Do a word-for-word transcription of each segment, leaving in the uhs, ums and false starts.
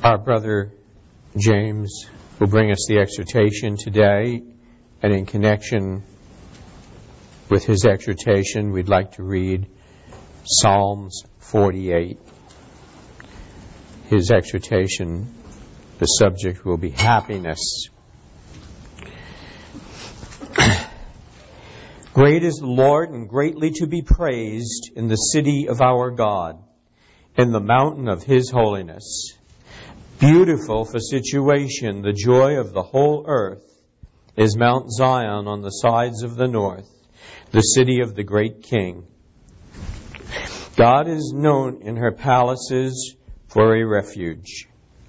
Our brother James will bring us the exhortation today, and in connection with his exhortation, we'd like to read Psalms forty-eight. His exhortation, the subject will be happiness. Great is the Lord, and greatly to be praised in the city of our God, in the mountain of his holiness. Beautiful for situation, the joy of the whole earth, is Mount Zion on the sides of the north, the city of the great King. God is known in her palaces for a refuge.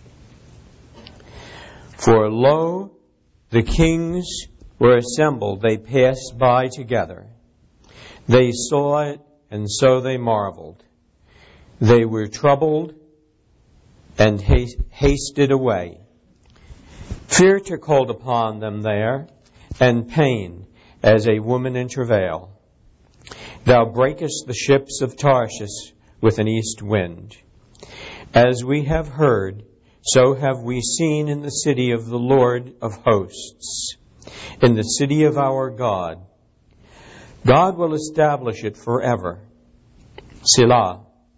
For lo, the kings were assembled, they passed by together. They saw it, and so they marveled. They were troubled and hasted away. Fear took hold upon them there, and pain, as a woman in travail. Thou breakest the ships of Tarshish with an east wind. As we have heard, so have we seen in the city of the Lord of hosts, in the city of our God. God will establish it forever. Selah.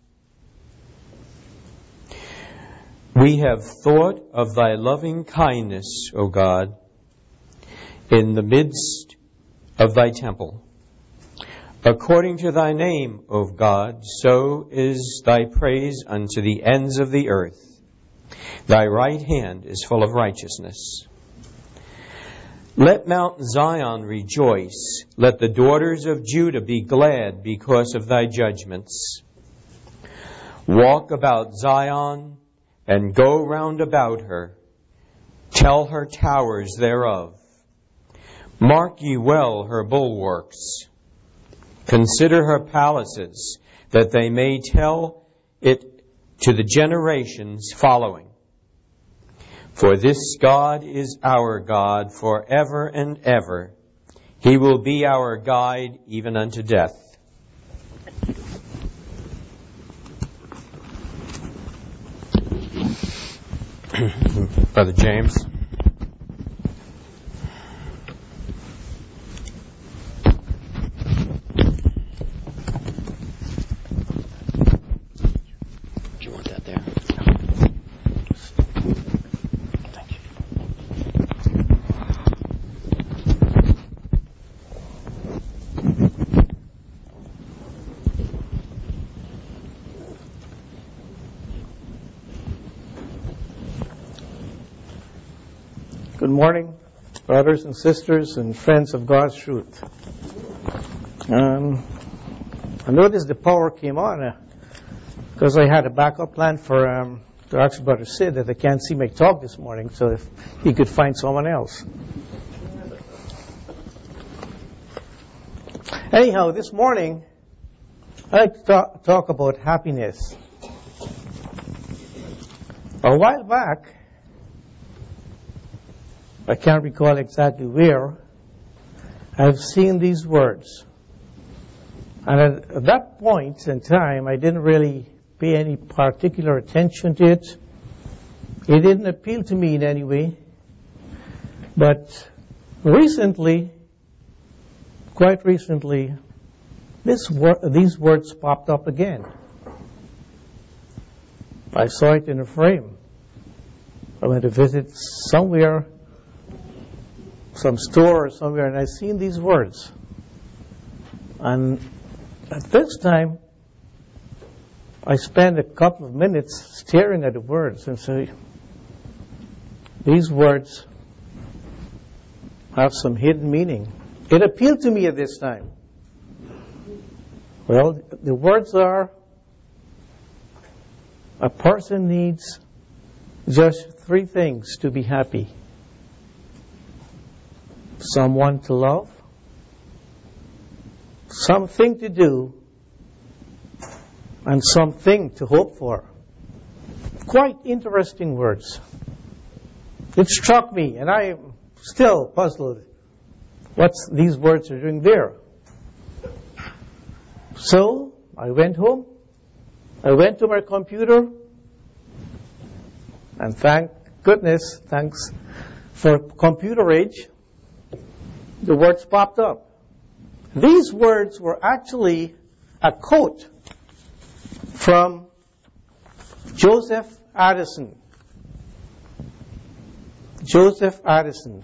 We have thought of thy loving kindness, O God, in the midst of thy temple. According to thy name, O God, so is thy praise unto the ends of the earth. Thy right hand is full of righteousness. Let Mount Zion rejoice. Let the daughters of Judah be glad because of thy judgments. Walk about Zion and go round about her. Tell her towers thereof. Mark ye well her bulwarks. Consider her palaces, that they may tell it to the generations following. For this God is our God forever and ever. He will be our guide even unto death. Brother James. Do you want that there? Thank you. Good morning, brothers and sisters and friends of God's truth. Um, I noticed the power came on uh, because I had a backup plan for um, to ask Brother Sid that I can't see me talk this morning, so if he could find someone else. Anyhow, this morning I'd like to talk, talk about happiness. A while back, I can't recall exactly where, I've seen these words. And at, at that point in time, I didn't really pay any particular attention to it. It didn't appeal to me in any way. But recently, quite recently, this wor- these words popped up again. I saw it in a frame. I went to visit somewhere, some store or somewhere, and I seen these words. And at this time, I spent a couple of minutes staring at the words and say, these words have some hidden meaning. It appealed to me at this time. Well, the words are, a person needs just three things to be happy. Someone to love, something to do, and something to hope for. Quite interesting words. It struck me, and I am still puzzled what these words are doing there. So I went home, I went to my computer, And thank goodness, thanks for computer age, the words popped up. These words were actually a quote from Joseph Addison. Joseph Addison.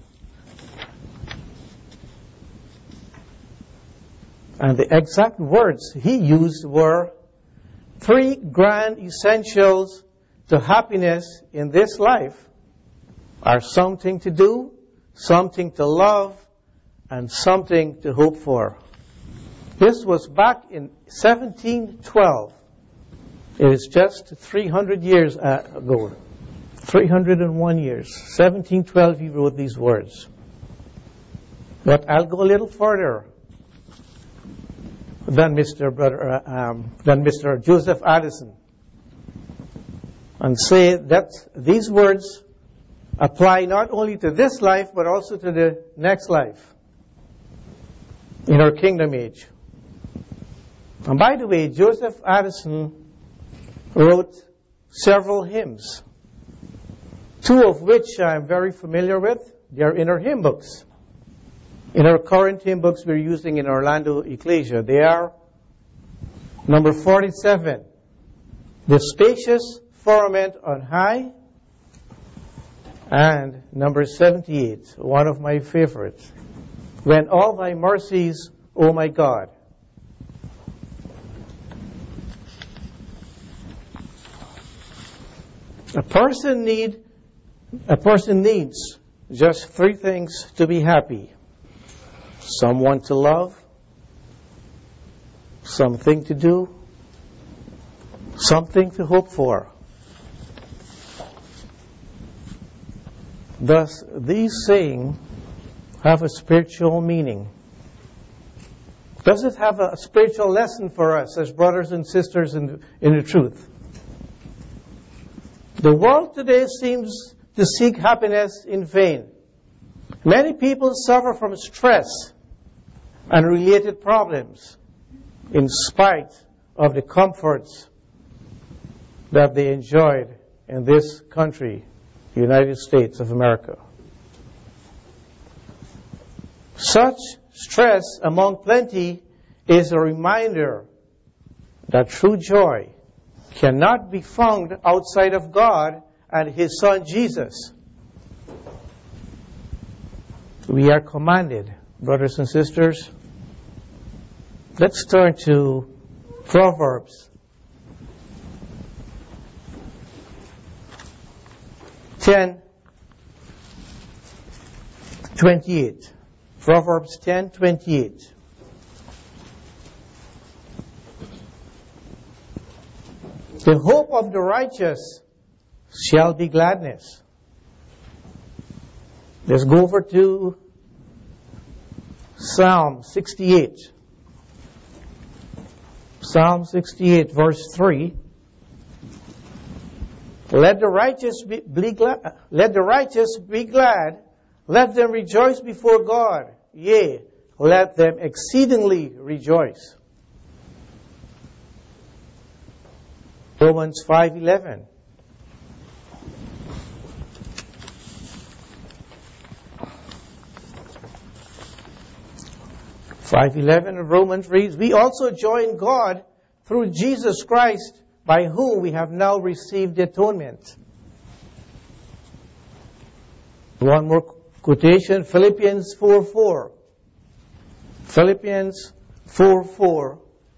And the exact words he used were, three grand essentials to happiness in this life are something to do, something to love, and something to hope for. This was back in seventeen twelve. It is just three hundred years ago. three hundred one years. seventeen twelve he wrote these words. But I'll go a little further than Mister Brother, um, than Mister Joseph Addison, and say that these words apply not only to this life but also to the next life in our kingdom age. And by the way, Joseph Addison wrote several hymns, two of which I'm very familiar with. They are in our hymn books. In our current hymn books we're using in Orlando Ecclesia. They are number forty-seven, the spacious firmament on high, and number seventy-eight, one of my favorites, when all thy mercies, O my God. A person need a person needs just three things to be happy. Someone to love, something to do, something to hope for. Thus, these sayings have a spiritual meaning. Does it have a spiritual lesson for us as brothers and sisters in, in the truth? The world today seems to seek happiness in vain. Many people suffer from stress and related problems in spite of the comforts that they enjoyed in this country, the United States of America. Such stress among plenty is a reminder that true joy cannot be found outside of God and His Son Jesus. We are commanded, brothers and sisters. Let's turn to Proverbs ten twenty-eight. Proverbs ten twenty-eight. The hope of the righteous shall be gladness. Let's go over to Psalm sixty-eight. Psalm sixty-eight, verse three. Let the righteous be, be glad. Let the righteous be glad. Let them rejoice before God. Yea, let them exceedingly rejoice. Romans five eleven. five eleven of Romans reads, we also join God through Jesus Christ, by whom we have now received atonement. One more quotation, Philippians four four. Philippians four four.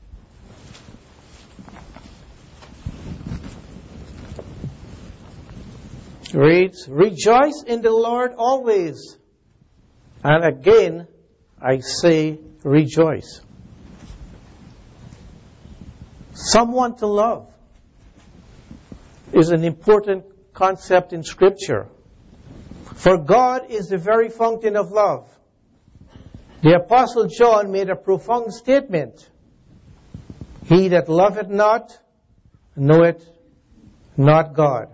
Reads, rejoice in the Lord always. And again, I say rejoice. Someone to love is an important concept in Scripture. For God is the very fountain of love. The Apostle John made a profound statement. He that loveth not, knoweth not God.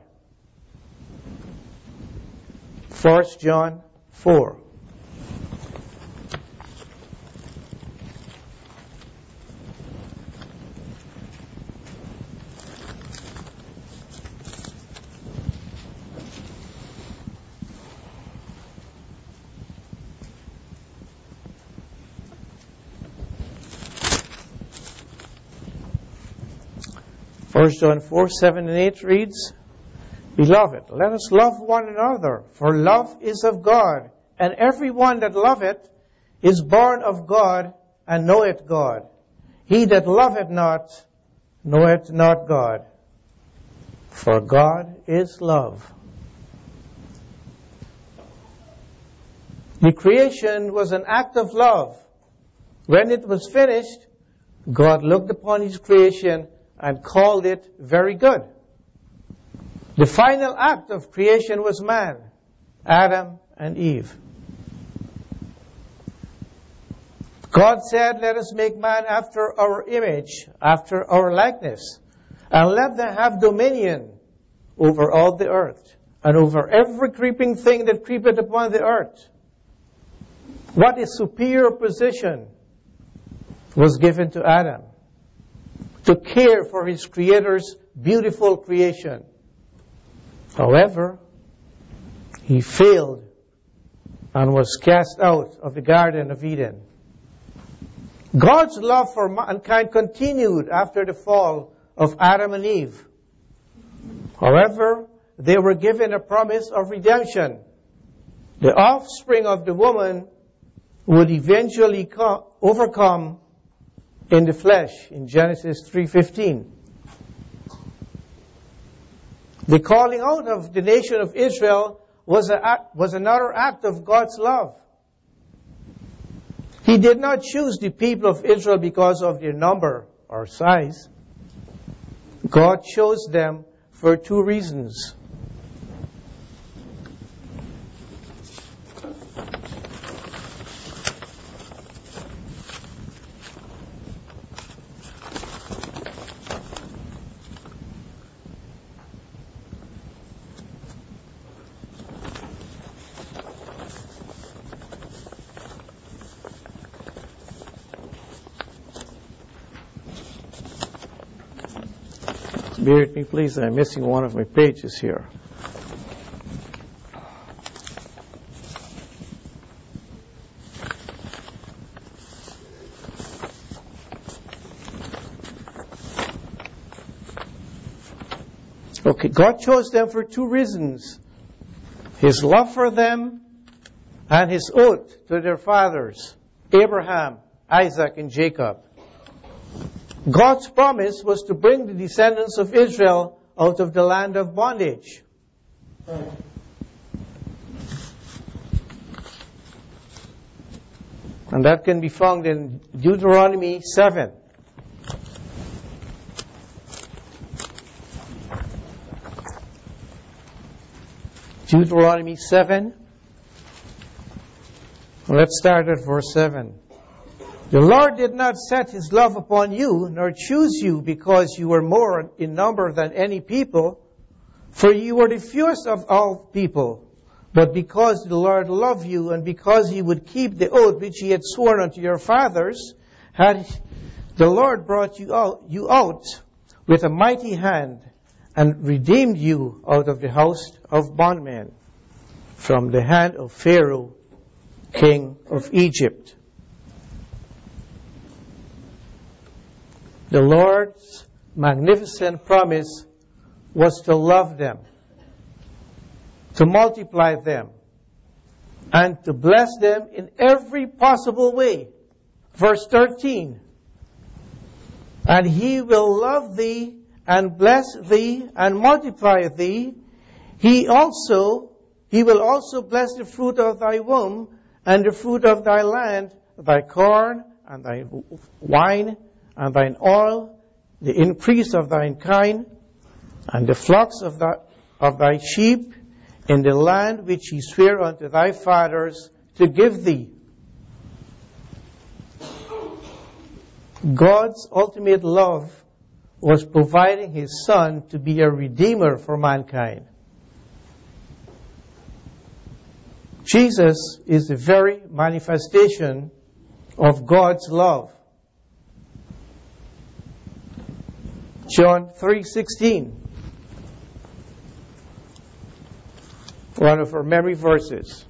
First John four. First John four, seven and eight reads, Beloved, let us love one another, for love is of God, and every one that loveth is born of God, and knoweth God. He that loveth not, knoweth not God, for God is love. The creation was an act of love. When it was finished, God looked upon His creation and called it very good. The final act of creation was man, Adam and Eve. God said, let us make man after our image, after our likeness, and let them have dominion over all the earth, and over every creeping thing that creepeth upon the earth. What a superior position was given to Adam, to care for his Creator's beautiful creation. However, he failed and was cast out of the Garden of Eden. God's love for mankind continued after the fall of Adam and Eve. However, they were given a promise of redemption. The offspring of the woman would eventually co- overcome in the flesh, in Genesis three fifteen. The calling out of the nation of Israel was, a, was another act of God's love. He did not choose the people of Israel because of their number or size. God chose them for two reasons. Bear with me, please. I'm missing one of my pages here. Okay, God chose them for two reasons. His love for them and His oath to their fathers, Abraham, Isaac, and Jacob. God's promise was to bring the descendants of Israel out of the land of bondage. And that can be found in Deuteronomy seven. Deuteronomy seven. Let's start at verse seven. The Lord did not set His love upon you, nor choose you because you were more in number than any people, for you were the fewest of all people, but because the Lord loved you, and because He would keep the oath which He had sworn unto your fathers, had the Lord brought you out, you out with a mighty hand, and redeemed you out of the house of bondmen, from the hand of Pharaoh, king of Egypt. The Lord's magnificent promise was to love them, to multiply them, and to bless them in every possible way. Verse thirteen. And He will love thee, and bless thee, and multiply thee. He also, He will also bless the fruit of thy womb, and the fruit of thy land, thy corn, and thy wine, and thine oil, the increase of thine kind, and the flocks of thy, of thy sheep, in the land which He sware unto thy fathers to give thee. God's ultimate love was providing His Son to be a redeemer for mankind. Jesus is the very manifestation of God's love. John three sixteen, one of our memory verses.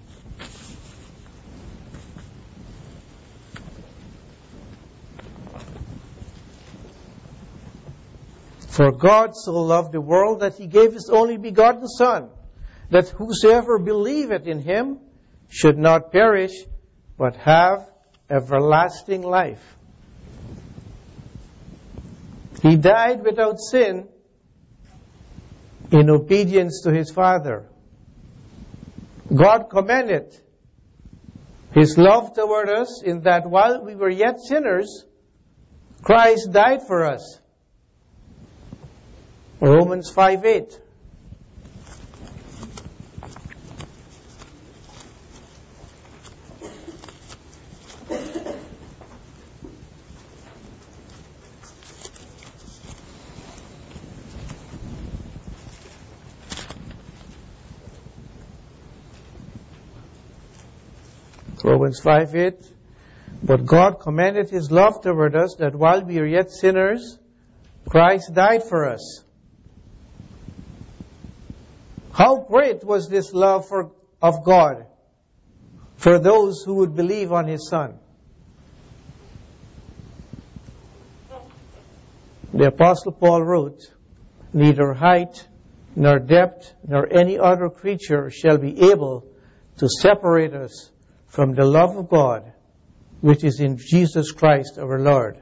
For God so loved the world that he gave his only begotten Son, that whosoever believeth in him should not perish, but have everlasting life. He died without sin in obedience to his Father. God commended his love toward us in that while we were yet sinners, Christ died for us. Romans five eight. Romans five eight. But God commended his love toward us that while we are yet sinners, Christ died for us. How great was this love for, of God for those who would believe on his Son? The Apostle Paul wrote, neither height, nor depth, nor any other creature shall be able to separate us from the love of God, which is in Jesus Christ our Lord.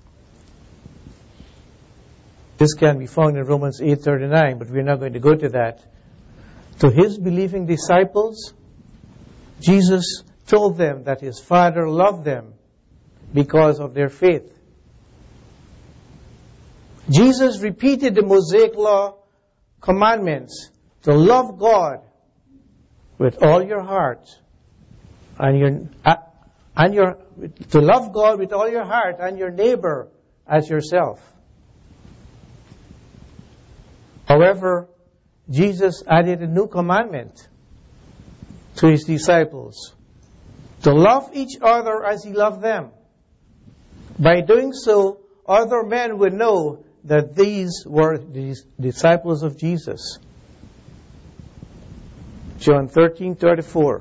This can be found in Romans eight thirty-nine, but we're not going to go to that. To his believing disciples, Jesus told them that his Father loved them because of their faith. Jesus repeated the Mosaic Law commandments to love God with all your heart and your uh, and your to love God with all your heart and your neighbor as yourself. However, Jesus added a new commandment to his disciples, to love each other as he loved them. By doing so, other men would know that these were the disciples of Jesus. John thirteen thirty-four.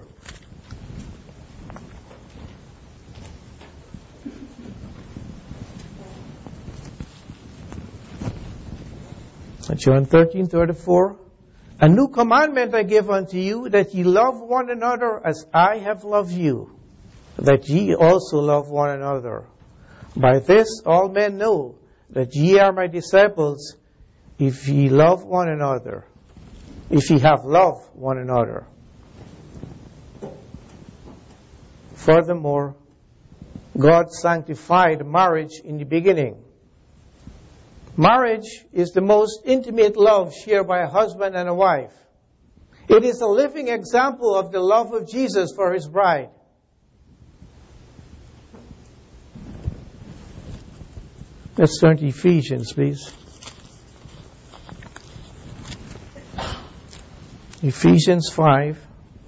John thirteen thirty-four. A new commandment I give unto you, that ye love one another as I have loved you, that ye also love one another. By this all men know that ye are my disciples, if ye love one another, if ye have loved one another. Furthermore, God sanctified marriage in the beginning. Marriage is the most intimate love shared by a husband and a wife. It is a living example of the love of Jesus for his bride. Let's turn to Ephesians, please. Ephesians five.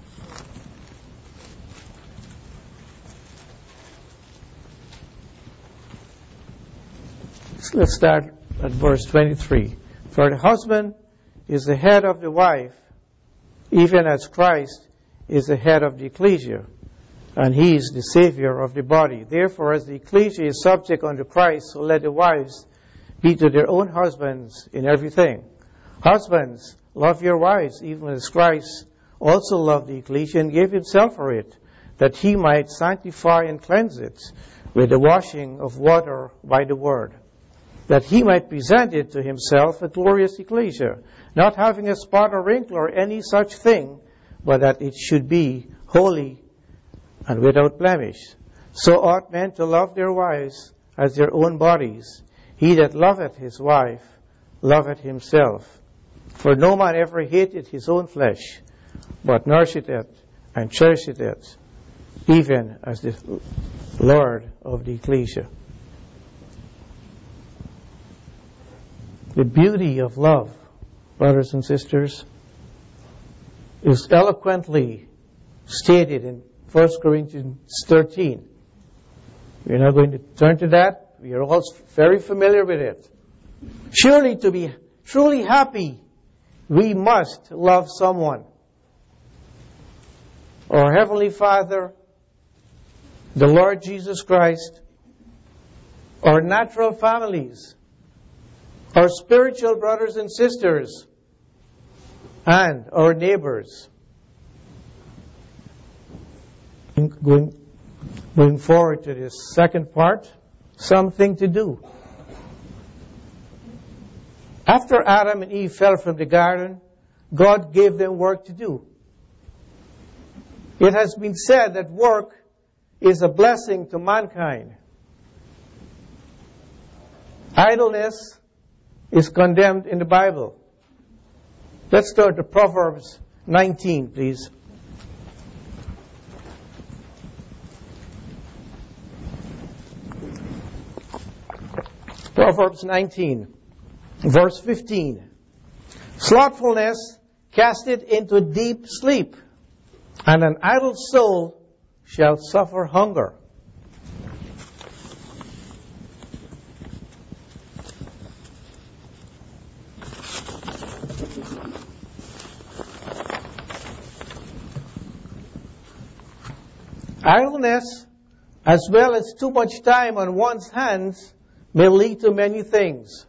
Let's start at verse twenty-three. For the husband is the head of the wife, even as Christ is the head of the ecclesia, and he is the Savior of the body. Therefore, as the ecclesia is subject unto Christ, so let the wives be to their own husbands in everything. Husbands, love your wives, even as Christ also loved the ecclesia and gave himself for it, that he might sanctify and cleanse it with the washing of water by the word, that he might present it to himself a glorious ecclesia, not having a spot or wrinkle or any such thing, but that it should be holy and without blemish. So ought men to love their wives as their own bodies. He that loveth his wife loveth himself. For no man ever hated his own flesh, but nourisheth it and cherisheth it, even as the Lord of the ecclesia. The beauty of love, brothers and sisters, is eloquently stated in First Corinthians thirteen. We're not going to turn to that. We are all very familiar with it. Surely to be truly happy, we must love someone. Our Heavenly Father, the Lord Jesus Christ, our natural families, our spiritual brothers and sisters, and our neighbors. Going, going forward to this second part, something to do. After Adam and Eve fell from the garden, God gave them work to do. It has been said that work is a blessing to mankind. Idleness is condemned in the Bible. Let's start to Proverbs nineteen, please. Proverbs nineteen, verse fifteen. Slothfulness casteth into deep sleep, and an idle soul shall suffer hunger. Idleness, as well as too much time on one's hands, may lead to many things.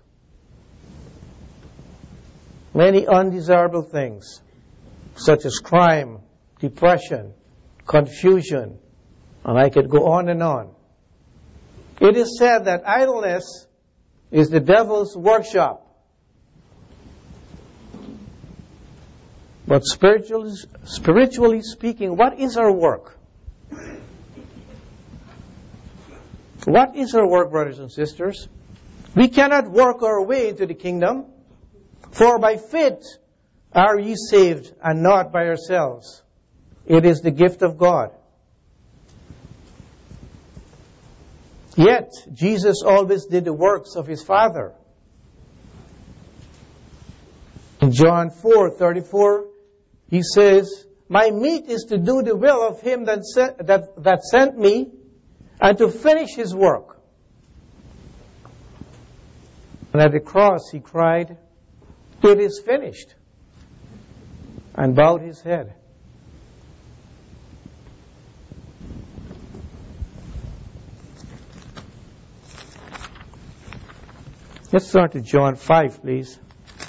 Many undesirable things, such as crime, depression, confusion, and I could go on and on. It is said that idleness is the devil's workshop. But spiritually, spiritually speaking, what is our work? What is our work, brothers and sisters? We cannot work our way into the kingdom, for by faith are ye saved, and not by ourselves. It is the gift of God. Yet, Jesus always did the works of His Father. In John four thirty-four, He says, my meat is to do the will of Him that sent, that, that sent me, and to finish His work. And at the cross He cried, it is finished, and bowed His head. Let's turn to John five, please.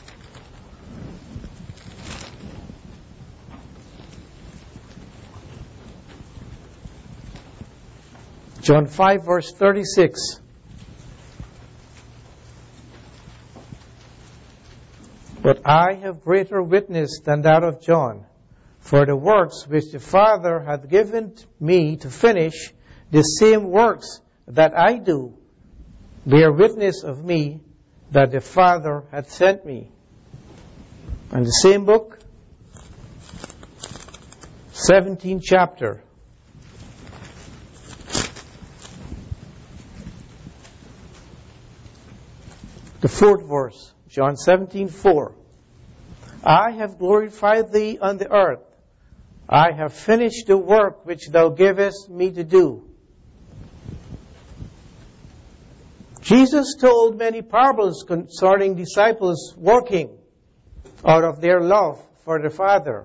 John five, verse thirty-six. But I have greater witness than that of John, for the works which the Father hath given me to finish, the same works that I do, bear witness of me that the Father hath sent me. And the same book, seventeenth chapter. The fourth verse, John seventeen four. I have glorified thee on the earth. I have finished the work which thou gavest me to do. Jesus told many parables concerning disciples working out of their love for the Father.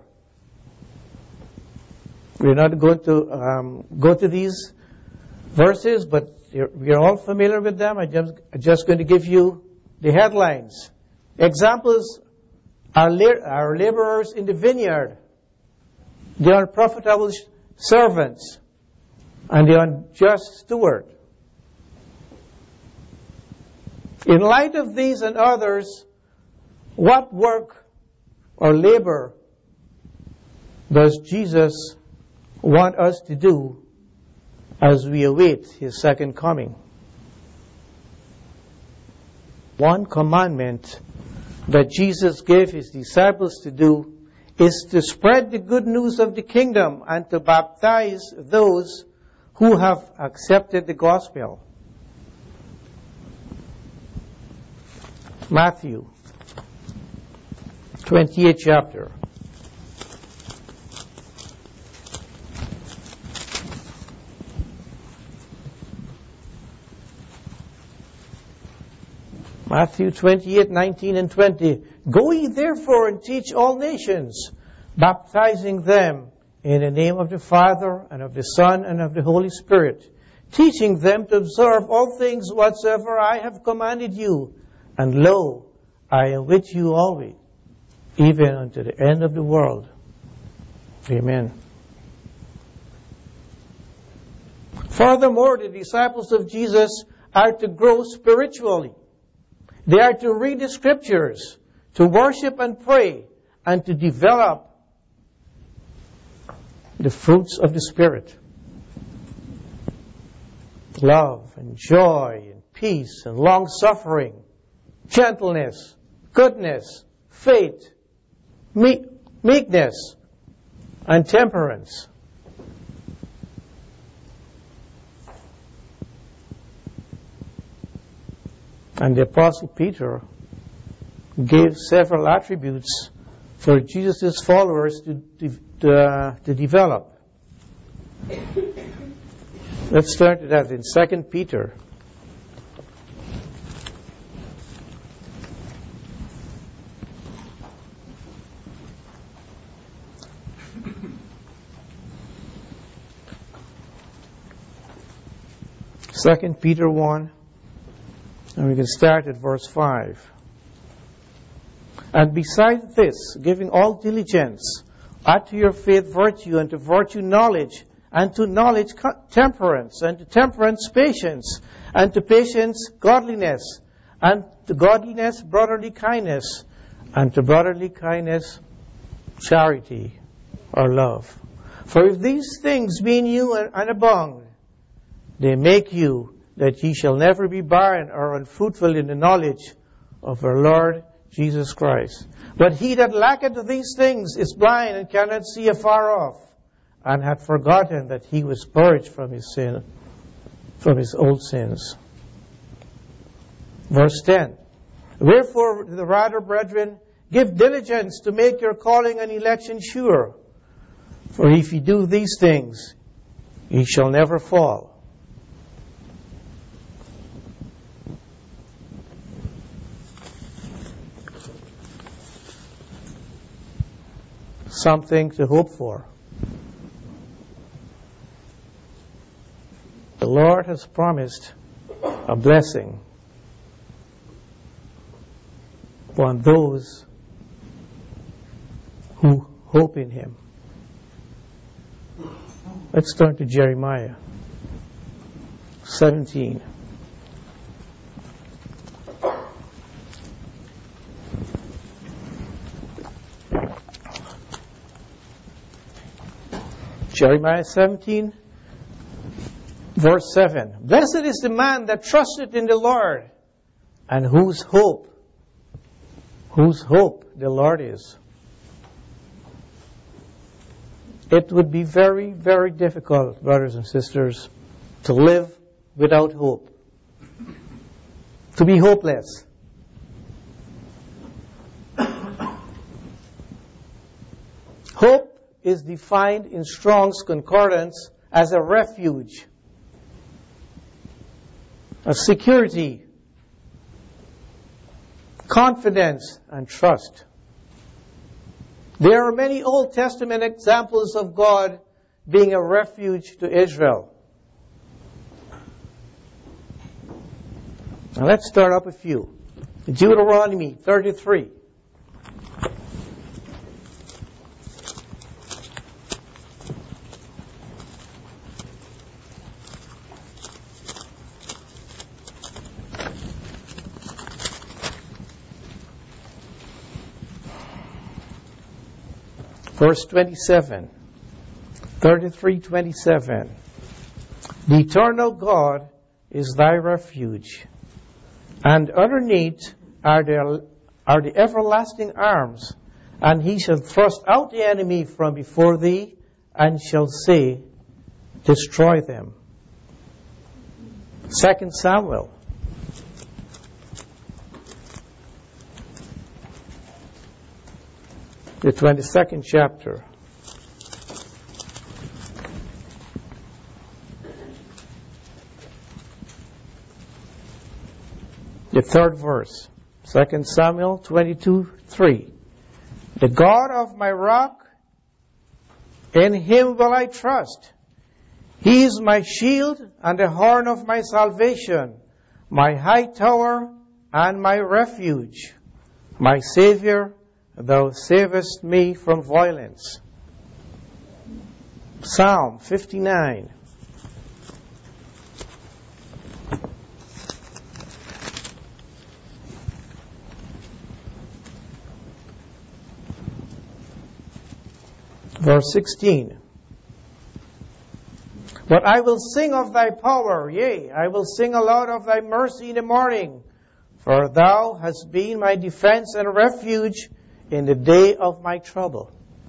We're not going to um, go to these verses, but we're all familiar with them. I'm just, I'm just going to give you the headlines. Examples are, la- are laborers in the vineyard, the unprofitable servants, and the unjust steward. In light of these and others, what work or labor does Jesus want us to do as we await His second coming? One commandment that Jesus gave His disciples to do is to spread the good news of the kingdom and to baptize those who have accepted the gospel. Matthew, twenty-eighth chapter. Matthew twenty-eight, nineteen and twenty. Go ye therefore and teach all nations, baptizing them in the name of the Father and of the Son and of the Holy Spirit, teaching them to observe all things whatsoever I have commanded you. And lo, I am with you always, even unto the end of the world. Amen. Furthermore, the disciples of Jesus are to grow spiritually. They are to read the Scriptures, to worship and pray, and to develop the fruits of the Spirit. Love and joy and peace and long-suffering, gentleness, goodness, faith, me- meekness, and temperance. And the Apostle Peter gave several attributes for Jesus' followers to, to, uh, to develop. Let's start with that in Second Peter. Second Peter one, and we can start at verse five. And besides this, giving all diligence, add to your faith virtue, and to virtue knowledge, and to knowledge temperance, and to temperance patience, and to patience godliness, and to godliness brotherly kindness, and to brotherly kindness charity or love. For if these things be in you and abound, they make you that ye shall never be barren or unfruitful in the knowledge of our Lord Jesus Christ. But he that lacketh these things is blind and cannot see afar off, and hath forgotten that he was purged from his sin, from his old sins. Verse ten. Wherefore, the rather, brethren, give diligence to make your calling and election sure. For if ye do these things, ye shall never fall. Something to hope for. The Lord has promised a blessing upon those who hope in Him. Let's turn to Jeremiah seventeen. Jeremiah seventeen, verse seven. Blessed is the man that trusteth in the Lord, and whose hope, whose hope the Lord is. It would be very, very difficult, brothers and sisters, to live without hope. To be hopeless. Hope is defined in Strong's Concordance as a refuge, a security, confidence, and trust. There are many Old Testament examples of God being a refuge to Israel. Now let's start up a few. Deuteronomy thirty-three. Verse twenty-seven, thirty-three twenty-seven. The eternal God is thy refuge, and underneath are the, are the everlasting arms, and he shall thrust out the enemy from before thee, and shall say, destroy them. Second Samuel. The twenty-second chapter. The third verse. Second Samuel twenty-two three. The God of my rock, in him will I trust. He is my shield and the horn of my salvation, my high tower and my refuge. My Savior, thou savest me from violence. Psalm fifty-nine. Verse sixteen. But I will sing of thy power, yea, I will sing aloud of thy mercy in the morning, for thou hast been my defense and refuge in the day of my trouble.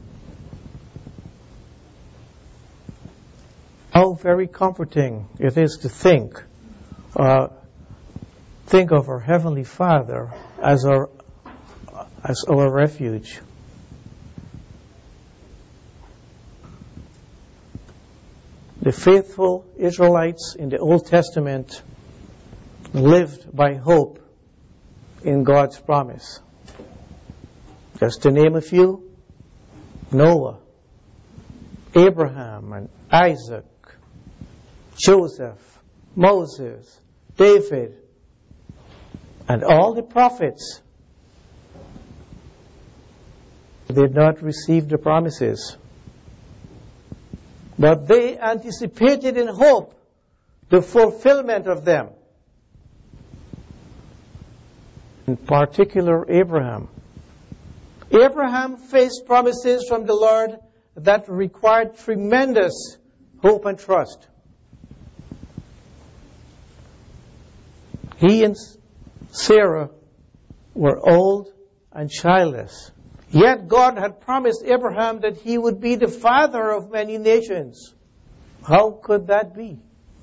How very comforting it is to think, uh, think of our Heavenly Father as our, as our refuge. The faithful Israelites in the Old Testament lived by hope in God's promise. Just to name a few: Noah, Abraham and Isaac, Joseph, Moses, David, and all the prophets did not receive the promises. But they anticipated in hope the fulfillment of them. In particular, Abraham. Abraham faced promises from the Lord that required tremendous hope and trust. He and Sarah were old and childless. Yet God had promised Abraham that he would be the father of many nations. How could that be?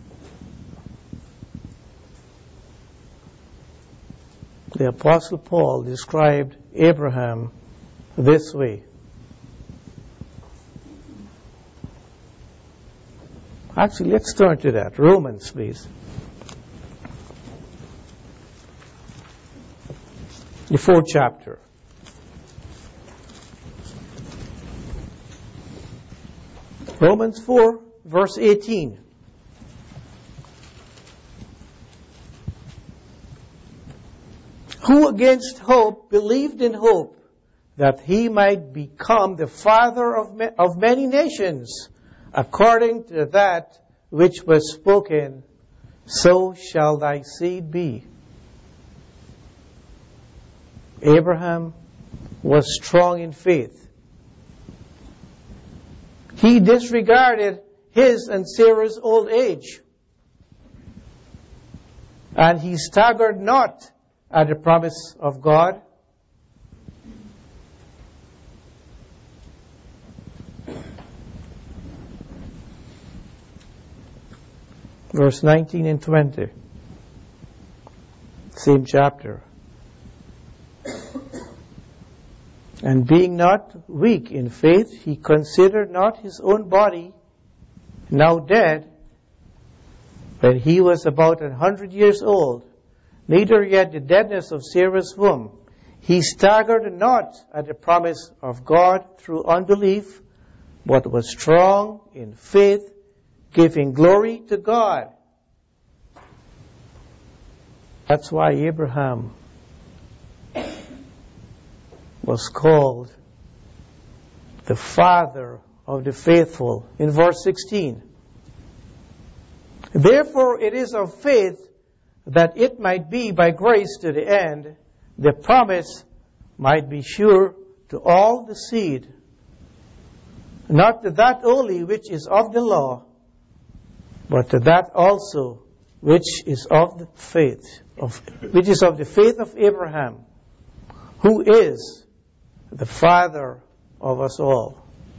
The Apostle Paul described Abraham this way. Actually, let's turn to that. Romans, please. The fourth chapter. Romans four, verse eighteen. Who against hope believed in hope that he might become the father of, ma- of many nations, according to that which was spoken, so shall thy seed be. Abraham was strong in faith. He disregarded his and Sarah's old age. And he staggered not at the promise of God. Verse nineteen and twenty. Same chapter. And being not weak in faith, he considered not his own body now dead, when he was about a hundred years old, neither yet the deadness of Sarah's womb. He staggered not at the promise of God through unbelief, but was strong in faith, giving glory to God. That's why Abraham was called the father of the faithful. In verse sixteen. Therefore it is of faith, that it might be by grace to the end, the promise might be sure to all the seed, not to that only which is of the law, but to that also which is of the faith, of, which is of the faith of Abraham, who is the father of us all.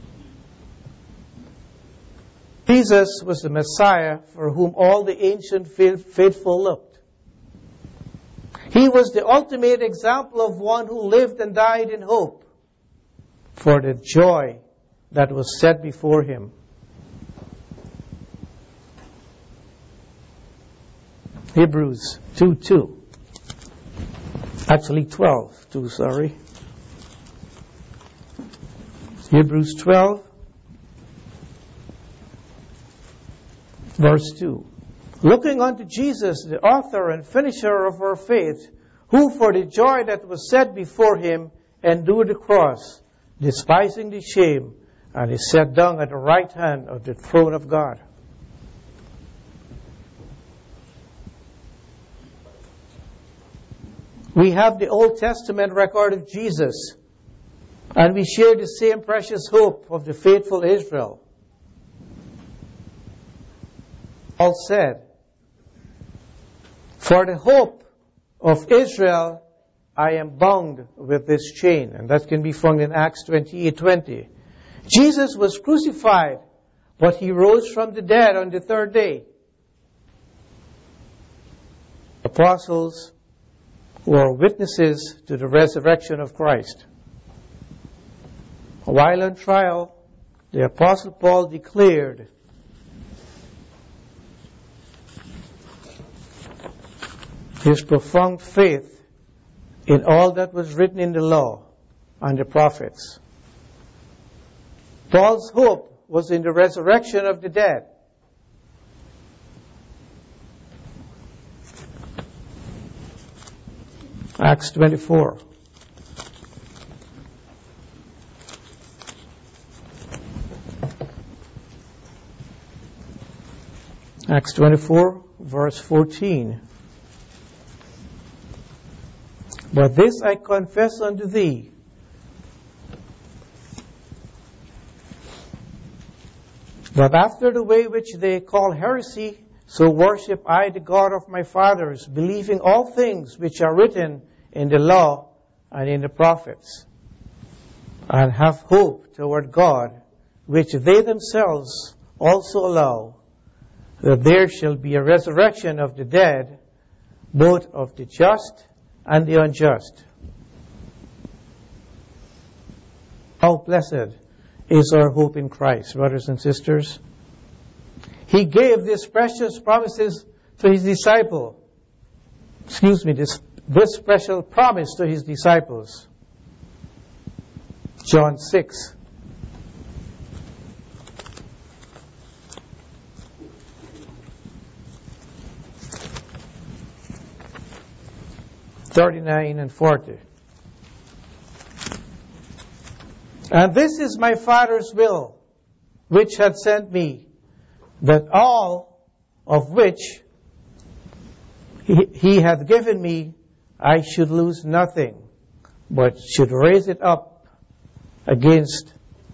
Jesus was the Messiah for whom all the ancient faithful looked. He was the ultimate example of one who lived and died in hope for the joy that was set before him. Hebrews two two. Actually twelve two, sorry. Hebrews twelve, verse two. Looking unto Jesus, the author and finisher of our faith, who for the joy that was set before him endured the cross, despising the shame, and is set down at the right hand of the throne of God. We have the Old Testament record of Jesus, and we share the same precious hope of the faithful Israel. Paul said, "For the hope of Israel, I am bound with this chain." And that can be found in Acts twenty-eight twenty. Jesus was crucified, but he rose from the dead on the third day. Apostles were witnesses to the resurrection of Christ. While on trial, the Apostle Paul declared, his profound faith in all that was written in the law and the prophets. Paul's hope was in the resurrection of the dead. Acts twenty-four. Acts twenty-four, verse fourteen. "But this I confess unto thee, that after the way which they call heresy, so worship I the God of my fathers, believing all things which are written in the law and in the prophets, and have hope toward God, which they themselves also allow, that there shall be a resurrection of the dead, both of the just and the unjust." How blessed is our hope in Christ, brothers and sisters. He gave these precious promises to his disciple. Excuse me, this, this special promise to his disciples. John six. thirty-nine and forty. "And this is my Father's will, which hath sent me, that all of which he, he hath given me, I should lose nothing, but should raise it up against,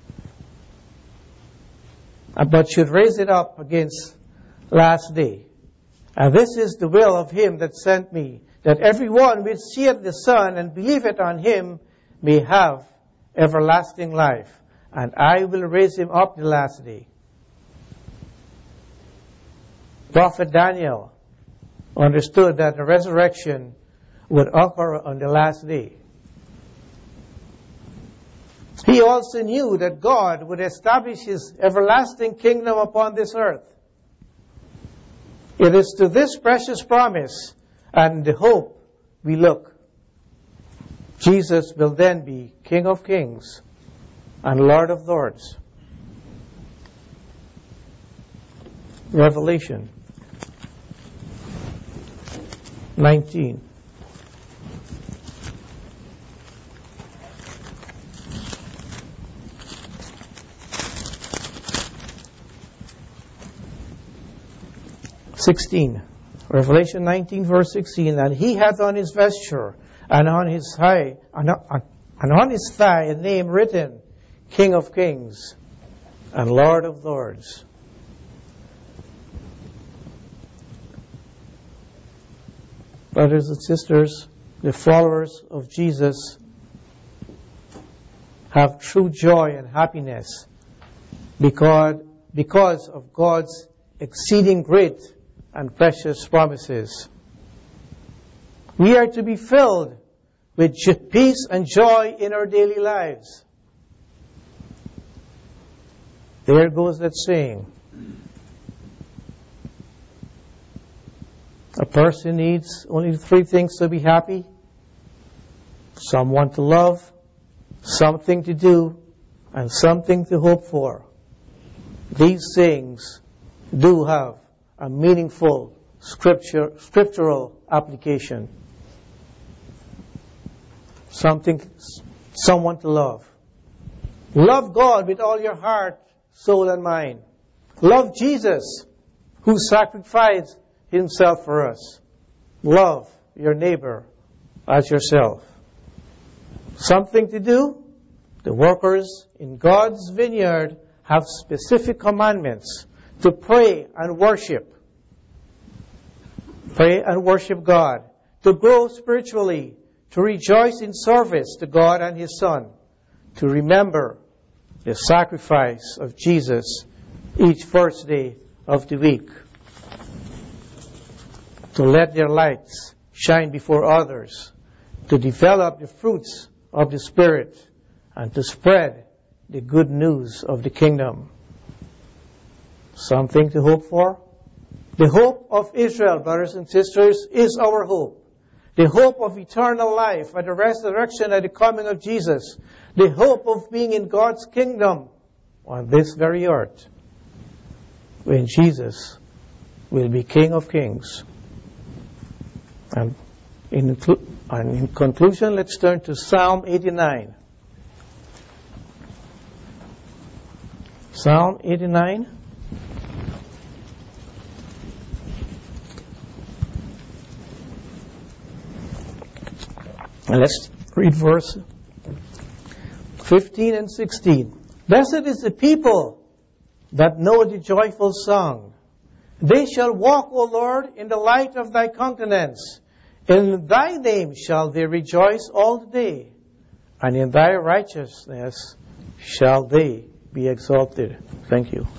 but should raise it up against last day. And this is the will of him that sent me, that every one which seeth the Son and believeth on him may have everlasting life, and I will raise him up the last day." Prophet Daniel understood that the resurrection would occur on the last day. He also knew that God would establish his everlasting kingdom upon this earth. It is to this precious promise and the hope we look. Jesus will then be King of Kings and Lord of Lords. Revelation nineteen. sixteen. Revelation nineteen, verse sixteen. "And he hath on his vesture and on his thigh, and on his thigh a name written, King of Kings and Lord of Lords." Brothers and sisters, the followers of Jesus have true joy and happiness because, because of God's exceeding great and precious promises. We are to be filled with peace and joy in our daily lives. There goes that saying. A person needs only three things to be happy: someone to love, something to do, and something to hope for. These things do have a meaningful scripture, scriptural application. something, someone to love. Love God with all your heart, soul, and mind. Love Jesus, who sacrificed himself for us. Love your neighbor as yourself. Something to do? The workers in God's vineyard have specific commandments to pray and worship. Pray and worship God. To grow spiritually. To rejoice in service to God and His Son. To remember the sacrifice of Jesus each first day of the week. To let their lights shine before others. To develop the fruits of the Spirit. And to spread the good news of the kingdom. Something to hope for? The hope of Israel, brothers and sisters, is our hope. The hope of eternal life at the resurrection at the coming of Jesus. The hope of being in God's kingdom on this very earth. When Jesus will be King of Kings. And in, and in conclusion, let's turn to Psalm eighty-nine. Psalm eighty-nine. And let's read verse fifteen and sixteen. Blessed is the people that know the joyful song. They shall walk, O Lord, in the light of thy countenance. In thy name shall they rejoice all the day, and in thy righteousness shall they be exalted. Thank you.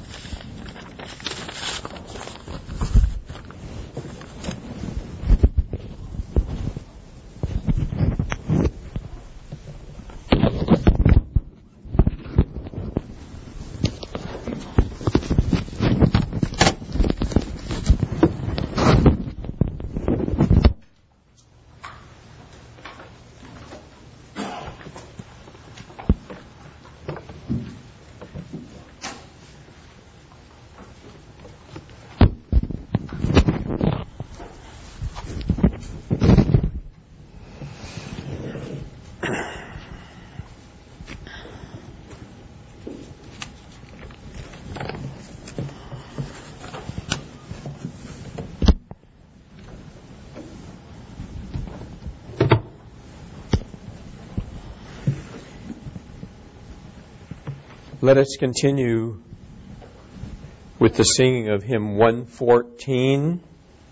Let us continue with the singing of hymn one fourteen.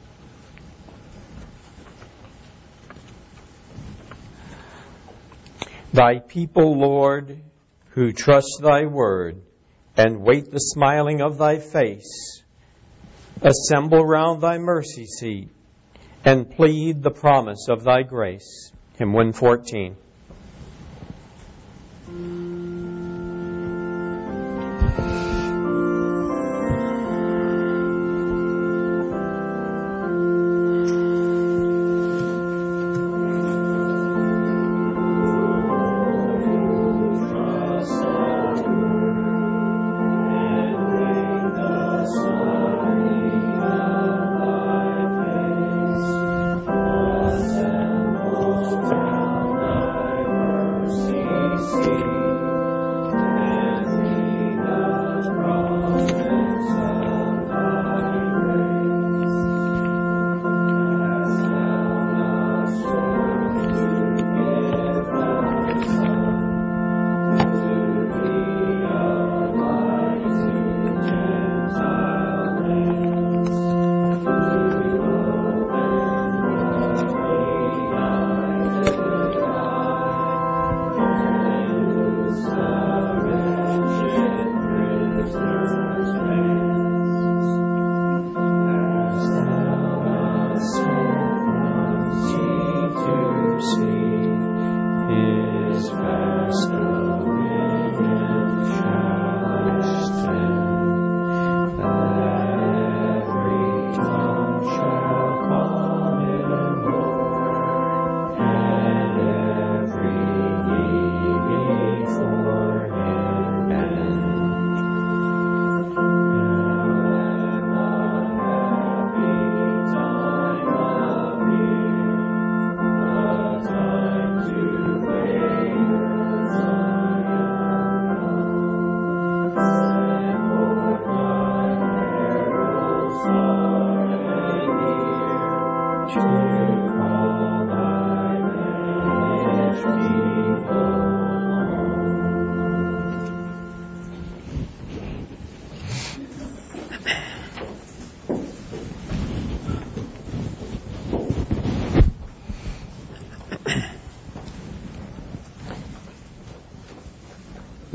Thy people, Lord, who trust thy word and wait the smiling of thy face, assemble round thy mercy seat and plead the promise of thy grace. Hymn one fourteen.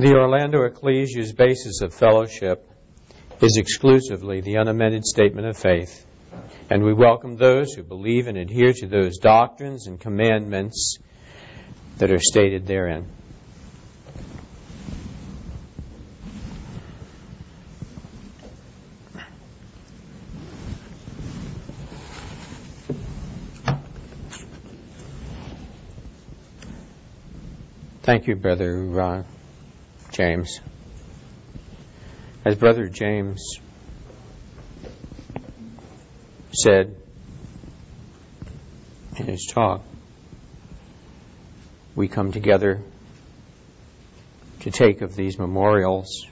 The Orlando Ecclesia's basis of fellowship is exclusively the unamended statement of faith, and we welcome those who believe and adhere to those doctrines and commandments that are stated therein. Thank you, Brother uh, James. As Brother James said in his talk, we come together to take of these memorials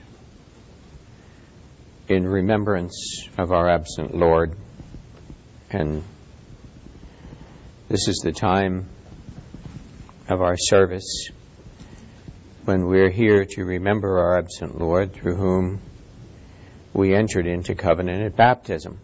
in remembrance of our absent Lord. And this is the time of our service when we're here to remember our absent Lord, through whom we entered into covenant at baptism.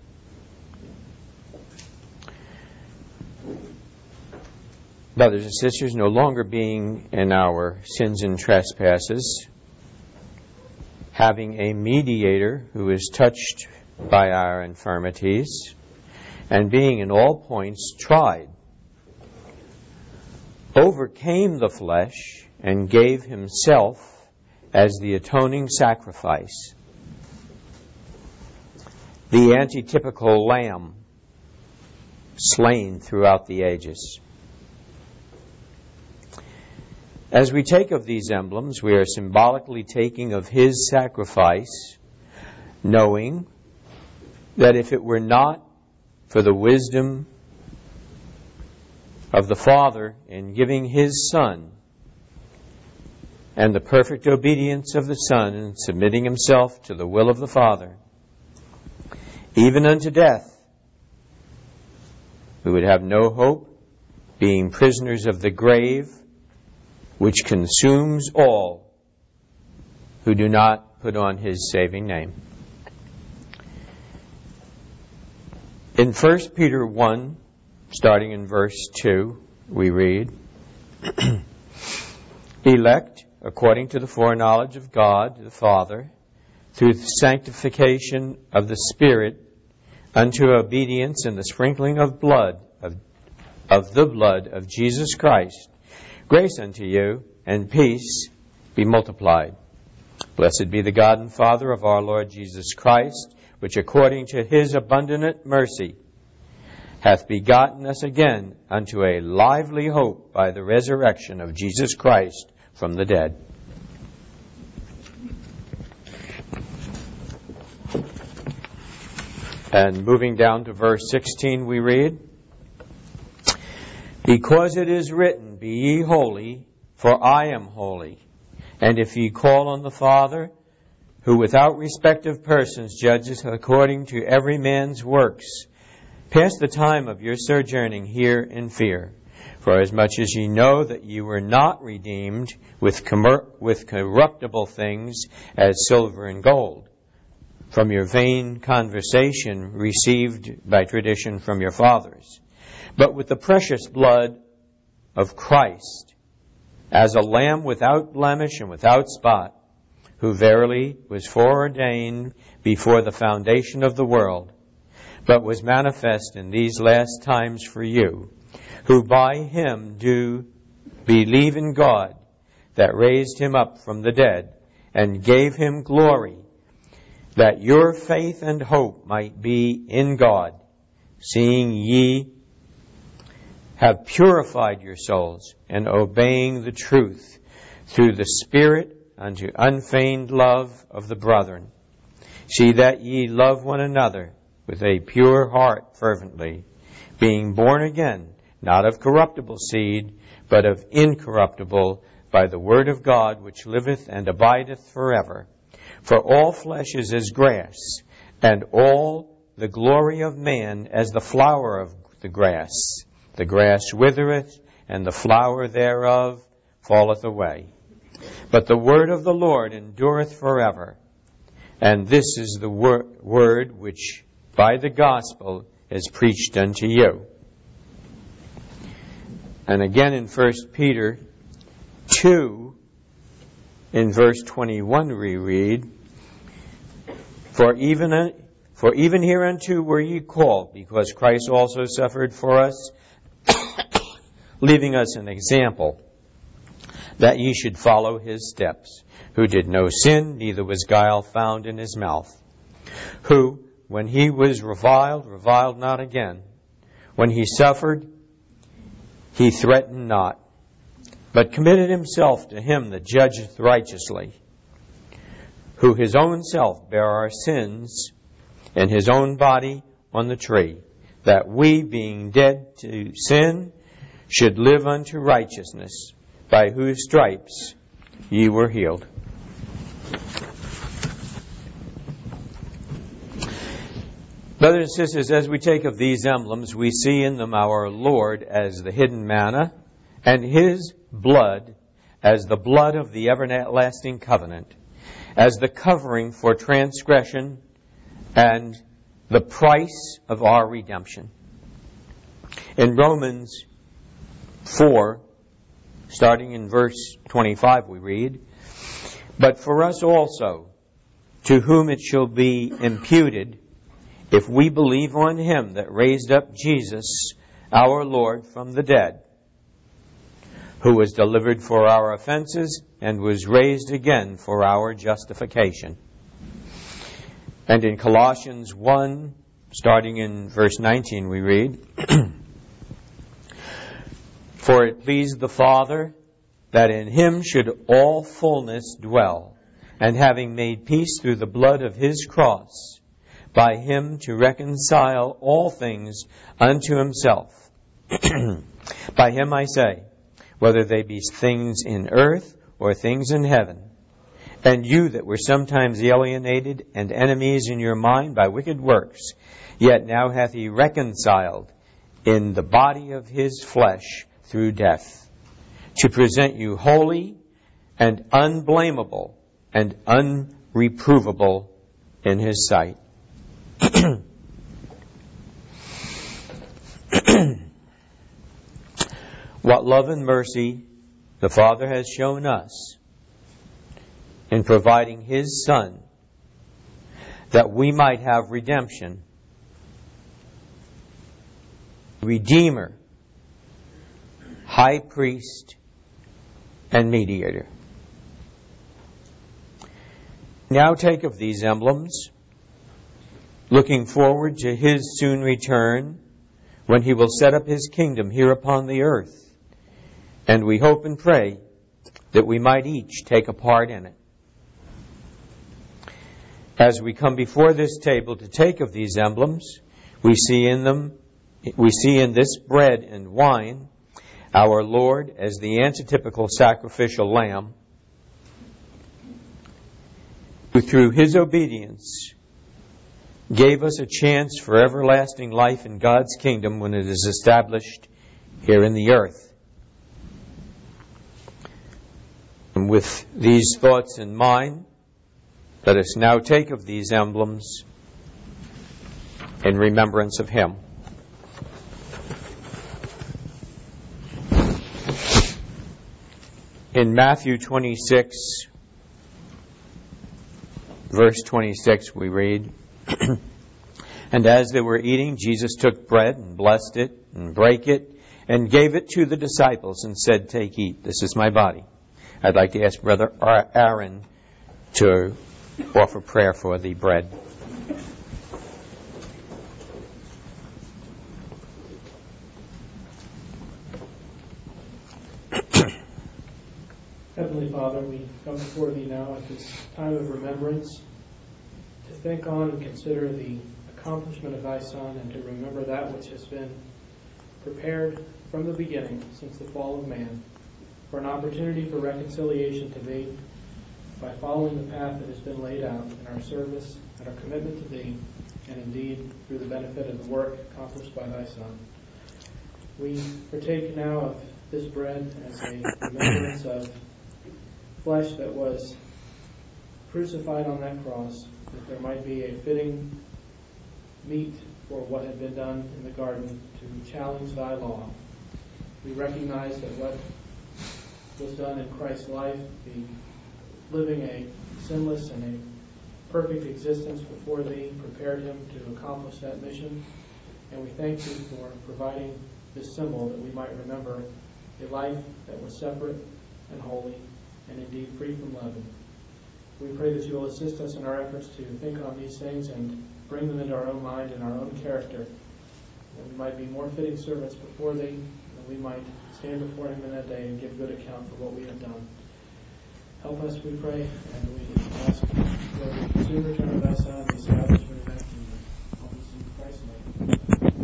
Brothers and sisters, no longer being in our sins and trespasses, having a mediator who is touched by our infirmities, and being in all points tried, overcame the flesh and gave himself as the atoning sacrifice, the antitypical lamb slain throughout the ages. As we take of these emblems, we are symbolically taking of his sacrifice, knowing that if it were not for the wisdom of the Father in giving his Son, and the perfect obedience of the Son in submitting himself to the will of the Father, even unto death, we would have no hope, being prisoners of the grave, which consumes all who do not put on his saving name. In First Peter one, starting in verse two, we read, elect according to the foreknowledge of God the Father, through the sanctification of the Spirit, unto obedience in the sprinkling of blood, of, of the blood of Jesus Christ. Grace unto you, and peace be multiplied. Blessed be the God and Father of our Lord Jesus Christ, which according to his abundant mercy hath begotten us again unto a lively hope by the resurrection of Jesus Christ from the dead. And moving down to verse sixteen, we read, because it is written, be ye holy, for I am holy. And if ye call on the Father, who without respect of persons judges according to every man's works, pass the time of your sojourning here in fear. For as much as ye know that ye were not redeemed with, com- with corruptible things as silver and gold, from your vain conversation received by tradition from your fathers, but with the precious blood of Christ, as a lamb without blemish and without spot, who verily was foreordained before the foundation of the world, but was manifest in these last times for you, who by him do believe in God, that raised him up from the dead, and gave him glory, that your faith and hope might be in God, seeing ye have purified your souls, and obeying the truth through the Spirit unto unfeigned love of the brethren. See that ye love one another with a pure heart fervently, being born again, not of corruptible seed, but of incorruptible, by the word of God, which liveth and abideth forever. For all flesh is as grass, and all the glory of man as the flower of the grass. The grass withereth, and the flower thereof falleth away. But the word of the Lord endureth forever. And this is the wor- word which by the gospel is preached unto you. And again in First Peter two, in verse twenty-one we read, For even, for even hereunto were ye called, because Christ also suffered for us, leaving us an example, that ye should follow his steps, who did no sin, neither was guile found in his mouth, who, when he was reviled, reviled not again. When he suffered, he threatened not, but committed himself to him that judgeth righteously, who his own self bare our sins in his own body on the tree, that we, being dead to sin, should live unto righteousness, by whose stripes ye were healed. Brothers and sisters, as we take of these emblems, we see in them our Lord as the hidden manna, and his blood as the blood of the everlasting covenant, as the covering for transgression and the price of our redemption. In Romans four, starting in verse twenty-five, we read, But for us also, to whom it shall be imputed, if we believe on him that raised up Jesus, our Lord, from the dead, who was delivered for our offenses and was raised again for our justification. And in Colossians one, starting in verse nineteen, we read, For it pleased the Father that in him should all fullness dwell, and having made peace through the blood of his cross, by him to reconcile all things unto himself. By him I say, whether they be things in earth or things in heaven. And you that were sometimes alienated and enemies in your mind by wicked works, yet now hath he reconciled in the body of his flesh through death, to present you holy and unblameable and unreprovable in his sight. What love and mercy the Father has shown us in providing his Son, that we might have redemption, Redeemer, High Priest, and Mediator. Now take of these emblems, looking forward to his soon return, when he will set up his kingdom here upon the earth. And we hope and pray that we might each take a part in it. As we come before this table to take of these emblems, we see in them, we see in this bread and wine, our Lord as the antitypical sacrificial lamb, who through his obedience gave us a chance for everlasting life in God's kingdom when it is established here in the earth. And with these thoughts in mind, let us now take of these emblems in remembrance of him. In Matthew twenty-six, verse twenty-six, we read, And as they were eating, Jesus took bread and blessed it and brake it and gave it to the disciples and said, Take, eat, this is my body. I'd like to ask Brother Aaron to offer prayer for the bread. Heavenly Father, we come before Thee now at this time of remembrance to think on and consider the accomplishment of Thy Son and to remember that which has been prepared from the beginning since the fall of man for an opportunity for reconciliation to Thee by following the path that has been laid out in our service and our commitment to Thee, and indeed through the benefit of the work accomplished by Thy Son. We partake now of this bread as a remembrance of flesh that was crucified on that cross, that there might be a fitting meat for what had been done in the garden to challenge Thy law. We recognize that what was done in Christ's life, the living a sinless and a perfect existence before Thee prepared him to accomplish that mission. And we thank Thee for providing this symbol that we might remember a life that was separate and holy and indeed free from leaven. We pray that You will assist us in our efforts to think on these things and bring them into our own mind and our own character, that we might be more fitting servants before Thee, that we might stand before Him in that day and give good account for what we have done. Help us, we pray, and we ask for the soon return of Thy Son and the establishment of Thy kingdom. Help us in Christ's name.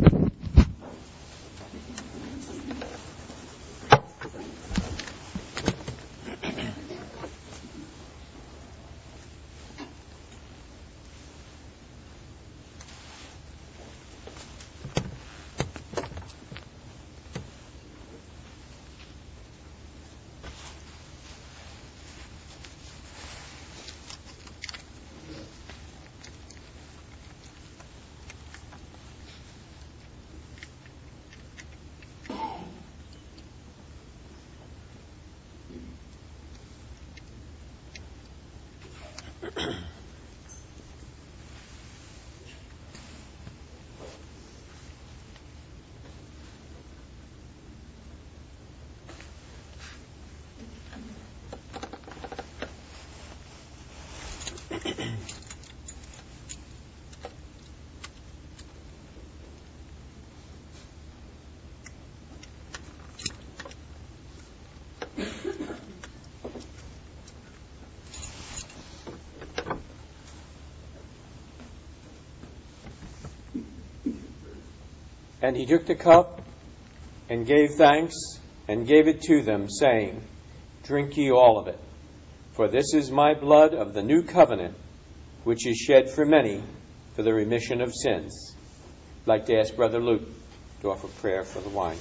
And he took the cup and gave thanks and gave it to them, saying, Drink ye all of it, for this is my blood of the new covenant, which is shed for many for the remission of sins. I'd like to ask Brother Luke to offer prayer for the wine.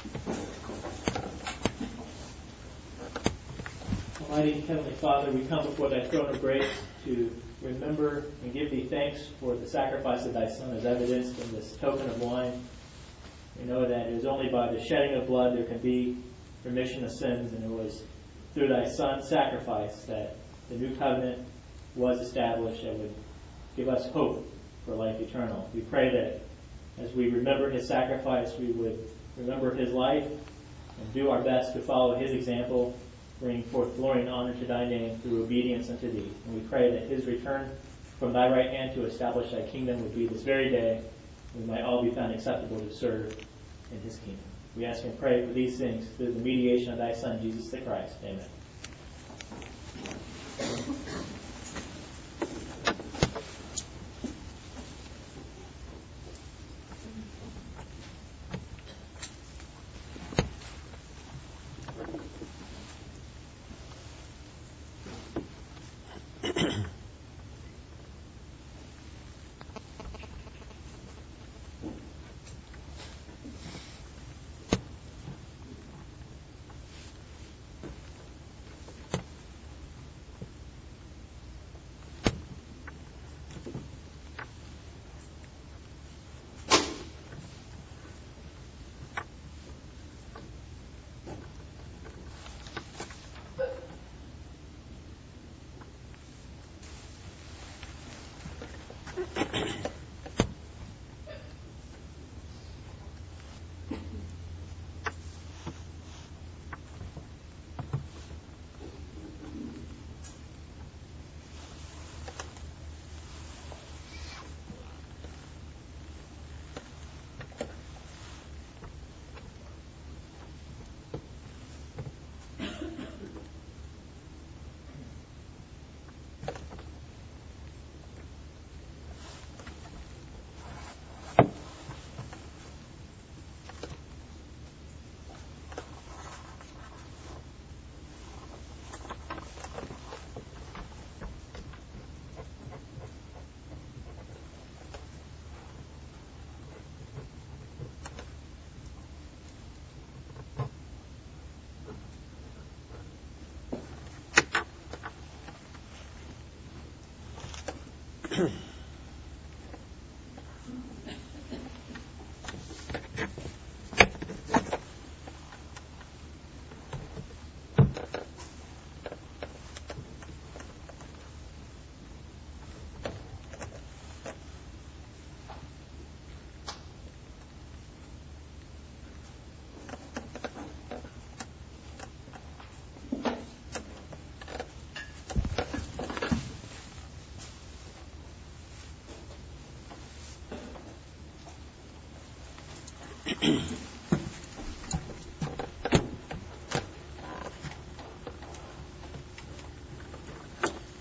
Almighty Heavenly Father, we come before Thy throne of grace to remember and give Thee thanks for the sacrifice of Thy Son as evidenced in this token of wine. We know that it is only by the shedding of blood there can be remission of sins, and it was through Thy Son's sacrifice that the new covenant was established that would give us hope for life eternal. We pray that as we remember His sacrifice, we would remember His life and do our best to follow His example, bringing forth glory and honor to Thy name through obedience unto Thee. And we pray that His return from Thy right hand to establish Thy kingdom would be this very day. We might all be found acceptable to serve in His kingdom. We ask and pray for these things through the mediation of Thy Son, Jesus the Christ. Amen.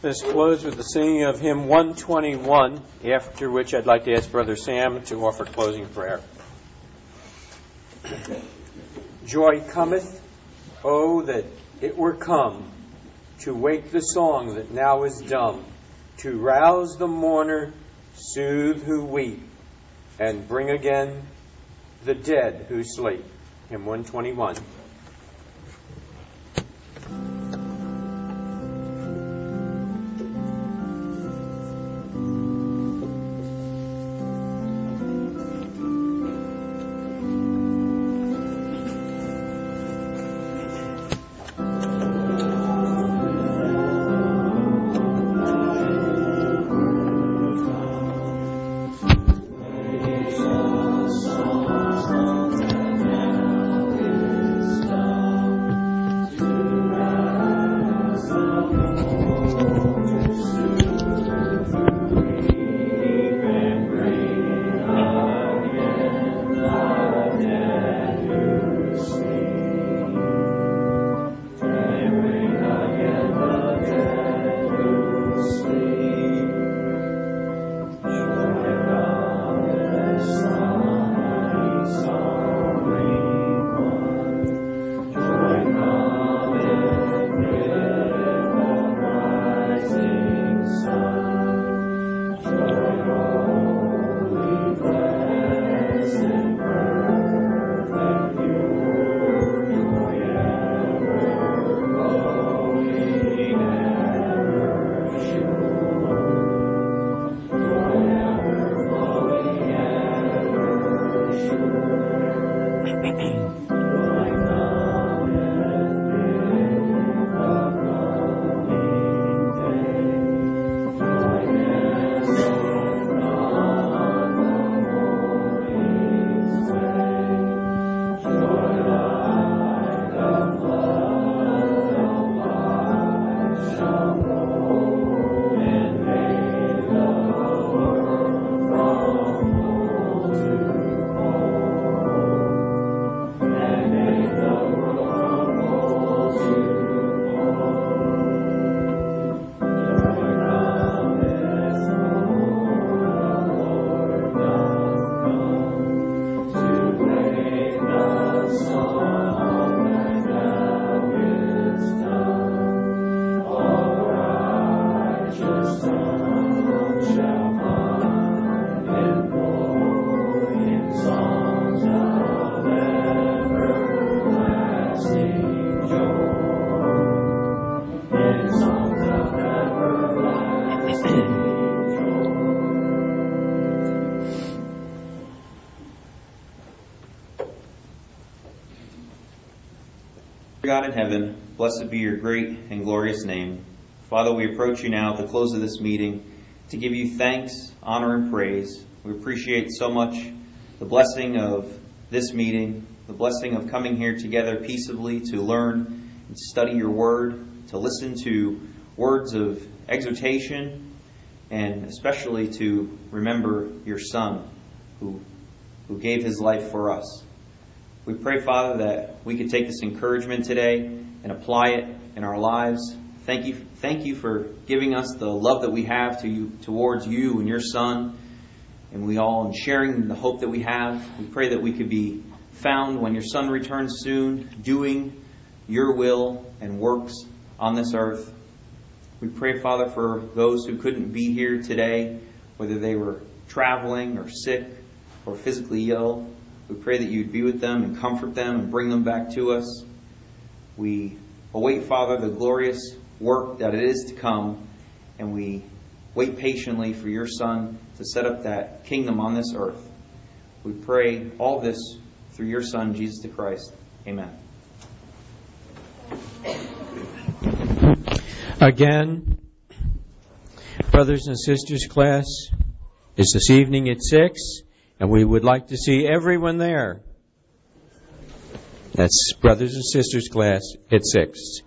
Christmas close with the singing of hymn one twenty-one, after which I'd like to ask Brother Sam to offer closing prayer. Joy cometh, oh, that it were come, to wake the song that now is dumb, to rouse the mourner, soothe who weep, and bring again the dead who sleep. Hymn one twenty-one. God in heaven, blessed be your great and glorious name. Father, we approach you now at the close of this meeting to give you thanks, honor, and praise. We appreciate so much the blessing of this meeting, the blessing of coming here together peaceably to learn and study your word, to listen to words of exhortation, and especially to remember your Son who, who gave his life for us. We pray, Father, that we could take this encouragement today and apply it in our lives. Thank you, thank you for giving us the love that we have to you, towards you and your Son, and we all, and sharing the hope that we have. We pray that we could be found when your Son returns soon, doing your will and works on this earth. We pray, Father, for those who couldn't be here today, whether they were traveling or sick or physically ill. We pray that you'd be with them and comfort them and bring them back to us. We await, Father, the glorious work that it is to come, and we wait patiently for your Son to set up that kingdom on this earth. We pray all this through your Son, Jesus the Christ. Amen. Again, brothers and sisters class is this evening at six. And we would like to see everyone there. That's Brothers and Sisters class at six.